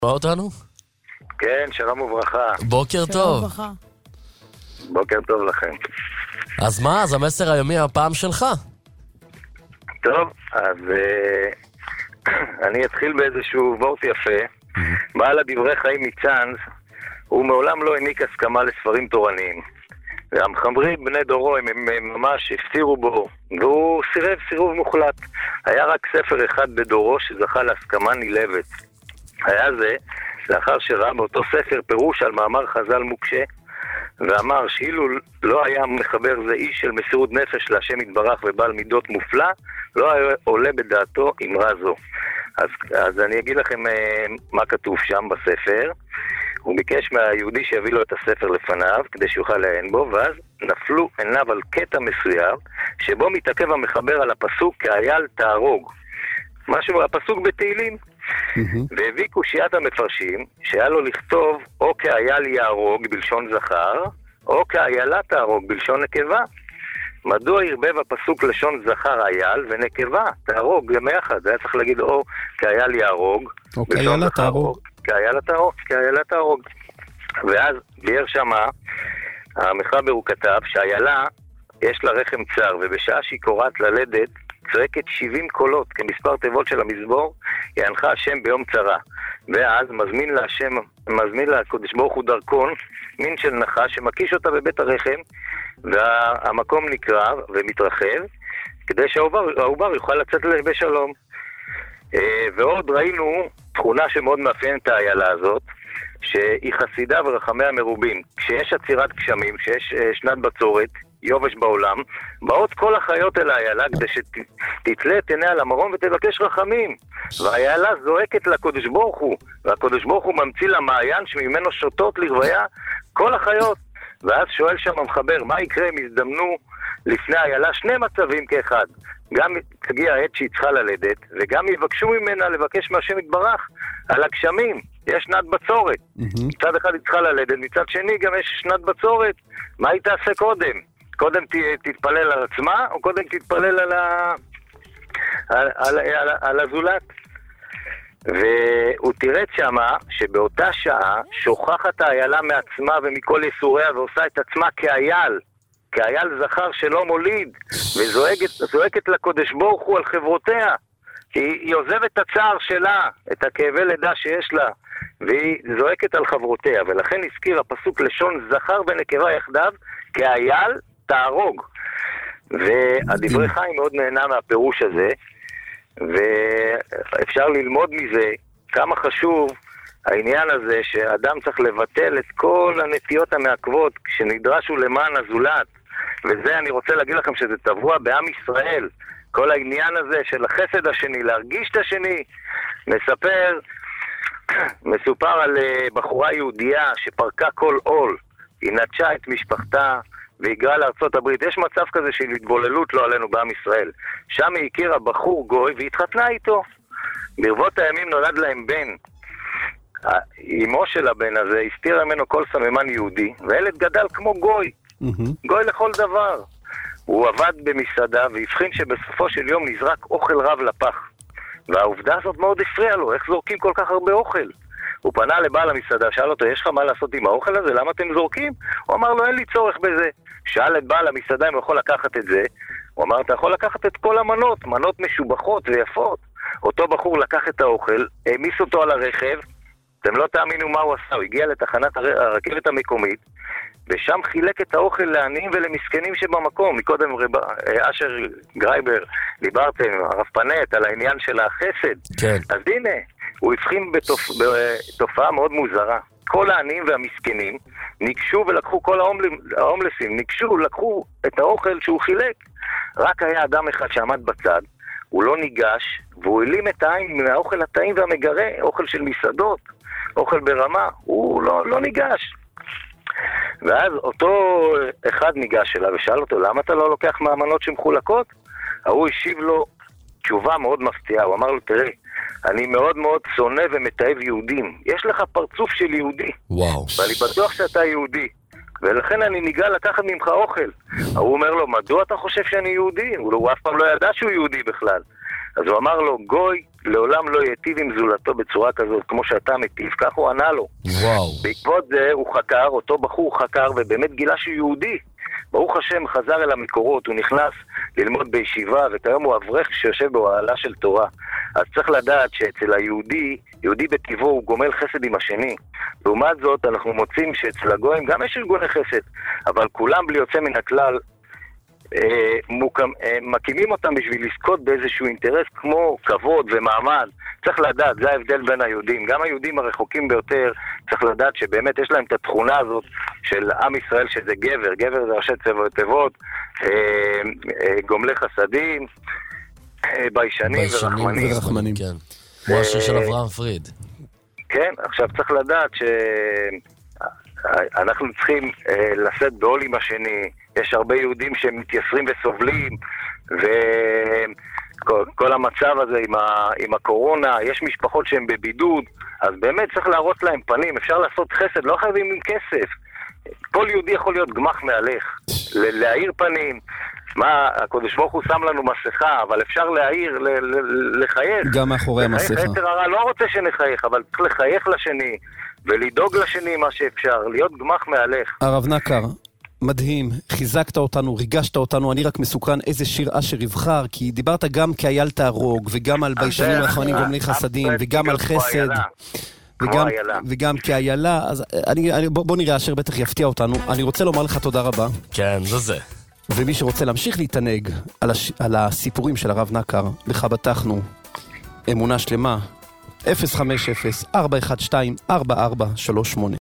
רואה אותנו? כן, שלום וברכה. בוקר טוב. בוקר טוב לכם. אז מה? אז המסר היומי הפעם שלך? טוב, אז אני אתחיל באיזשהו וורט יפה. בעל הדברי חיים מצאנז, הוא מעולם לא העניק הסכמה לספרים תורניים. והמחברים בני דורו הם ממש הפסירו בו, והוא סירב סירוב מוחלט. היה רק ספר אחד בדורו שזכה להסכמה נלהבת. היה זה לאחר שראה באותו ספר פירוש על מאמר חז"ל מוקשה, ואמר שאילו לא היה מחבר זה איש של מסירות נפש להשם יתברך ובעל מידות מופלא, לא היה עולה בדעתו אמרה זו. אז אני אגיד לכם מה כתוב שם בספר. הוא ביקש מהיהודי שיביא לו את הספר לפניו כדי שיוכל לעיין בו, ואז נפלו עיניו על קטע מסוים שבו מתעכב המחבר על הפסוק כאייל תהרוג, משהו הפסוק בתהילים. והביא קושיית המפרשים שהיה לו לכתוב או כאייל יהרוג בלשון זכר או כאיילה תהרוג בלשון נקבה. מדוע ערבב הפסוק לשון זכר אייל ונקבה תהרוג גם יחד? היה צריך להגיד או כאייל יהרוג או כאיילה תהרוג, כאיילה תהרוג. ואז ביאר שמה המחבר הוא כתב שאיילה יש לה רחם צר, ובשעה שהיא קוראת ללדת צועקת 70 קולות כמספר תיבות של המזמור, יענך השם ביום צרה. ואז מזמין לה הקדוש ברוך הוא דרכון, מין של נחש שמקיש אותה בבית הרחם, והמקום נקרב ומתרחב כדי שהעובר יוכל לצאת בשלום. ועוד ראינו תכונה שמאוד מאפיינת את האיילה הזאת, שהיא חסידה ורחמיה מרובים. כשיש עצירת גשמים, כשיש שנת בצורת, יובש בעולם, באות כל החיות אל האיילה כדי שתתלה את עיניה למרום ותבקש רחמים. והאיילה זועקת לקדוש ברוך הוא, והקדוש ברוך הוא ממציא לה מעיין שממנו שותות לרוויה כל החיות. ואז שואל שם המחבר, מה יקרה אם יזדמנו לפני האיילה שני מצבים כאחד? גם תגיע העת שהיא צריכה ללדת, וגם יבקשו ממנה לבקש מהשם יתברך על הגשמים. יש שנת בצורת. מצד אחד היא צריכה ללדת, מצד שני גם יש שנת בצורת. מה היא תעשה קודם? קודם תתפלל על עצמה, או קודם תתפלל על הזולת? והוא תראה שמה שבאותה שעה שוכחת האיילה מעצמה ומכל יסוריה ועושה את עצמה כאייל זכר שלא מוליד, וזועקת לקדוש ברוך הוא על חברותיה, כי היא עוזבת את הצער שלה, את הכאבי לידה שיש לה, והיא זועקת על חברותיה. ולכן הזכיר הפסוק לשון זכר ונקבה יחדיו כאייל תהרוג. והדברי חיים מאוד נהנה מהפירוש הזה, ואפשר ללמוד מזה כמה חשוב העניין הזה שאדם צריך לבטל את כל הנטיות המעכבות כשנדרשו למען הזולת. וזה אני רוצה להגיד לכם שזה טבוע בעם ישראל, כל העניין הזה של החסד השני, להרגיש את השני. מסופר על בחורה יהודייה שפרקה כל עול, היא נטשה את משפחתה והיגרה לארצות הברית. יש מצב כזה של התבוללות לא עלינו בעם ישראל. שם היא הכירה בחור גוי והתחתנה איתו. ברבות הימים נולד להם בן. אמו של הבן הזה הסתירה ממנו כל סממן יהודי, והילד גדל כמו גוי. גוי לכל דבר. הוא עבד במסעדה והבחין שבסופו של יום נזרק אוכל רב לפח. והעובדה הזאת מאוד הפריעה לו, איך זורקים כל כך הרבה אוכל? הוא פנה לבעל המסעדה, שאל אותו, יש לך מה לעשות עם האוכל הזה? למה אתם זורקים? הוא אמר לו, אין לי צורך בזה. שאל את בעל המסעדה אם הוא יכול לקחת את זה. הוא אמר, אתה יכול לקחת את כל המנות, מנות משובחות ויפות. אותו בחור לקח את האוכל, העמיס אותו על הרכב, אתם לא תאמינו מה הוא עשה, הוא הגיע לתחנת הרכבת המקומית, ושם חילק את האוכל לעניים ולמסכנים שבמקום. מקודם אשר גרייבר דיברתם, הרב פנט, על העניין של החסד. כן. אז הנה, הוא הבחין בתופעה מאוד מוזרה. כל העניים והמסכנים ניגשו ולקחו, כל ההומלסים ניגשו, לקחו את האוכל שהוא חילק. רק היה אדם אחד שעמד בצד, הוא לא ניגש, והוא העלים את העין מהאוכל הטעים והמגרה, אוכל של מסעדות, אוכל ברמה, הוא לא ניגש. ואז אותו אחד ניגש אליו ושאל אותו, למה אתה לא לוקח מהמנות שמחולקות? הוא השיב לו תשובה מאוד מפתיעה, הוא אמר לו, תראה, אני מאוד מאוד שונא ומתאהב יהודים, יש לך פרצוף של יהודי, וואו. ואני בטוח שאתה יהודי, ולכן אני ניגע לקחת ממך אוכל. הוא אומר לו, מדוע אתה חושב שאני יהודי? הוא אף פעם לא ידע שהוא יהודי בכלל. אז הוא אמר לו, גוי לעולם לא ייטיב עם זולתו בצורה כזאת, כמו שאתה מטיב, כך הוא ענה לו. וואו. בעקבות זה הוא חקר, אותו בחור חקר, ובאמת גילה שהוא יהודי. ברוך השם חזר אל המקורות, הוא נכנס ללמוד בישיבה, וכיום הוא אברך שיושב באוהלה של תורה. אז צריך לדעת שאצל היהודי, יהודי בטבעו הוא גומל חסד עם השני. לעומת זאת אנחנו מוצאים שאצל הגויים גם יש ארגוני חסד, אבל כולם בלי יוצא מן הכלל מקימים אותם בשביל לזכות באיזשהו אינטרס כמו כבוד ומעמד. צריך לדעת, זה ההבדל בין היהודים. גם היהודים הרחוקים ביותר, צריך לדעת שבאמת יש להם את התכונה הזאת של עם ישראל, שזה גבר. גבר זה ראשי תיבות, גומלי חסדים, ביישנים ורחמנים. כן. כמו השיר של אברהם פריד. כן, עכשיו צריך לדעת שאנחנו צריכים לשאת בעול עם השני. יש הרבה יהודים שמתייסרים וסובלים, וכל המצב הזה עם הקורונה, יש משפחות שהן בבידוד, אז באמת צריך להראות להם פנים, אפשר לעשות חסד, לא חייבים עם כסף. כל יהודי יכול להיות גמח מהלך, להאיר פנים. מה, הקדוש ברוך הוא שם לנו מסכה, אבל אפשר להאיר, לחייך. גם מאחורי המסכה. יצר הרע לא רוצה שנחייך, אבל צריך לחייך לשני, ולדאוג לשני מה שאפשר, להיות גמח מהלך. הרב נקר, מדהים, חיזקת אותנו, ריגשת אותנו, אני רק מסוכן איזה שיר אשר יבחר, כי דיברת גם כאייל תהרוג, וגם על ביישנים רחמנים גומלי חסדים, וגם על חסד, וגם כאיילה, אז בוא נראה, אשר בטח יפתיע אותנו. אני רוצה לומר לך תודה רבה. כן, זה. ומי שרוצה להמשיך להתענג על הסיפורים של הרב נקר, לך בטחנו אמונה שלמה, 050-412-4438.